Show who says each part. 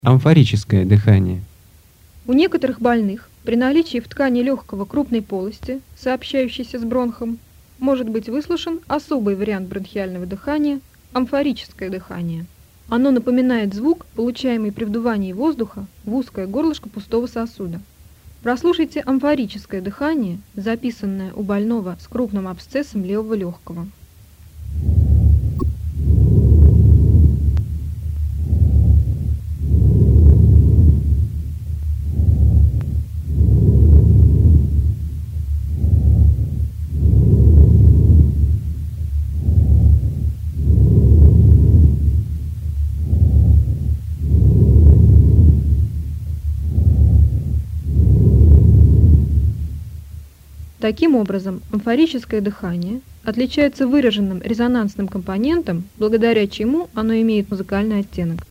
Speaker 1: Амфорическое дыхание.
Speaker 2: У некоторых больных при наличии в ткани легкого крупной полости, сообщающейся с бронхом, может быть выслушан особый вариант бронхиального дыхания – амфорическое дыхание. Оно напоминает звук, получаемый при вдувании воздуха в узкое горлышко пустого сосуда. Прослушайте амфорическое дыхание, записанное у больного с крупным абсцессом левого легкого. Таким образом, амфорическое дыхание отличается выраженным резонансным компонентом, благодаря чему оно имеет музыкальный оттенок.